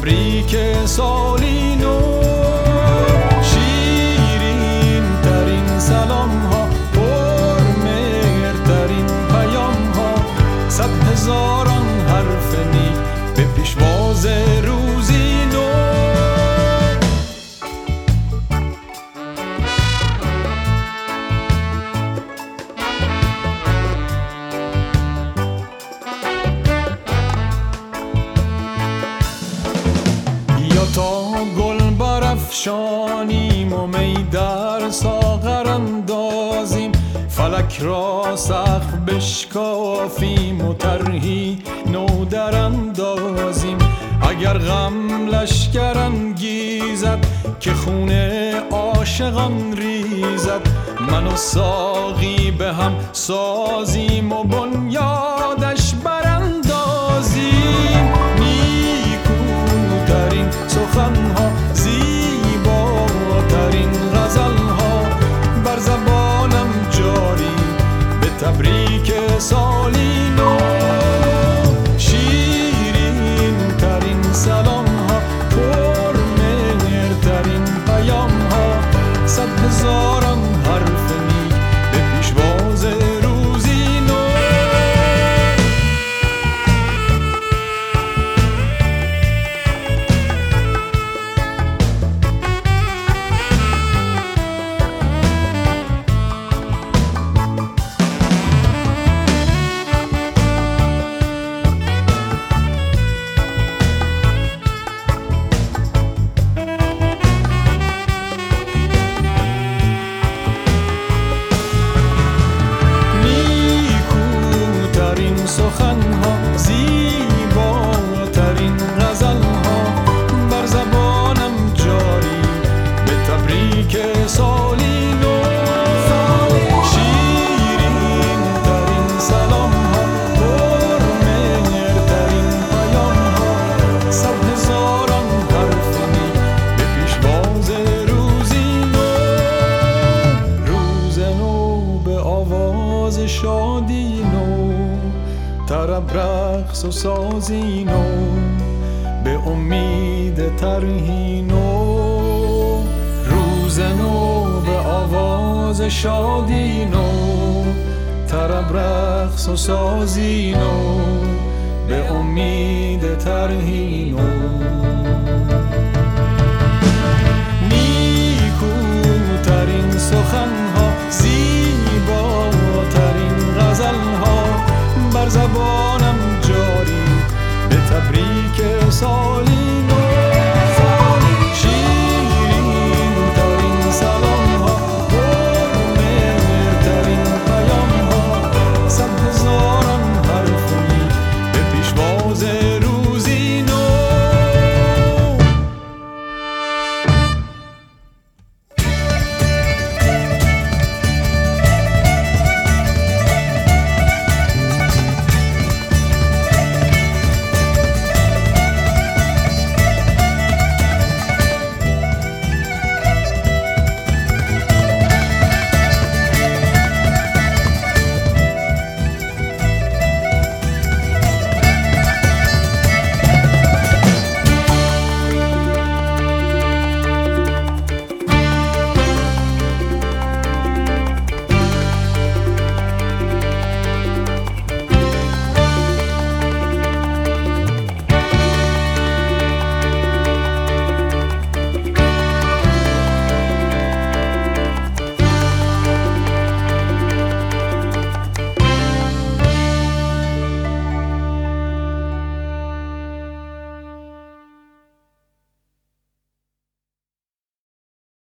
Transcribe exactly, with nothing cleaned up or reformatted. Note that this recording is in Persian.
تبریک سالی نو. شیرین ترین سلام ها، پرمهرترین پیام ها، صد هزاران حرف نیک به پیشواز روزی نو. تا گل برافشانیم و می در ساغر اندازیم، فلک را سقف بشکافیم و طرحی نو در اندازیم. اگر غم لشکر انگیزد که خون عاشقان ریزد، من و ساقی به هم سازیم و بنیادش براندازیم. نیکوترین سخنها، زیباترین غزلها بر زبانم جاری به تبریک سالی نو. شیرین ترین سلام ها، پرمهرترین پیام ها، صد هزاران حرف نیک به پیشواز روزی نو. سخنها، زیباترین غزلها بر زبانم جاری به تبریک سالی نو. شیرین ترین سلام ها، پرمهرترین پیام ها، صد هزاران حرف نیک به پیشواز روزی نو. روز نو به آواز شادی نو، طرب رقص و سازی نو، به امید طرحی نو. روز نو به آواز شادی نو، طرب رقص و سازی نو، به امید طرحی نو.